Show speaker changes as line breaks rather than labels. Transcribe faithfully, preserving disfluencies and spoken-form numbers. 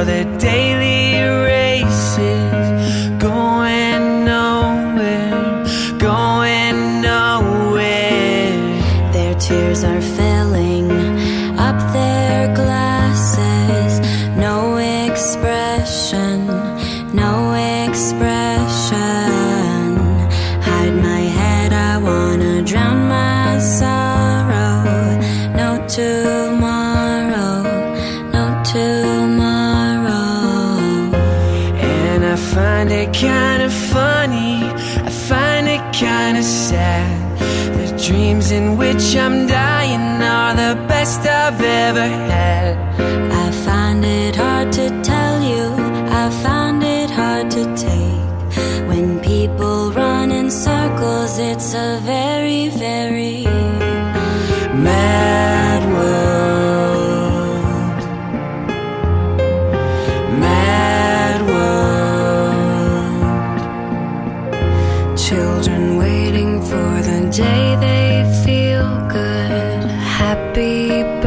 for the daily races, going nowhere, going nowhere.
Their tears are filling up their glasses. No expression, no expression. Hide my head, I wanna drown my sorrow. No tomorrow, no tomorrow.
And I find it kinda funny, I find it kinda sad. The dreams in which I'm dying are the best I've ever had.
I find it hard to tell you, I find it hard to take. When people run in circles, it's a very, very
mad world, mad world.
Children waiting for the day they feel good, happy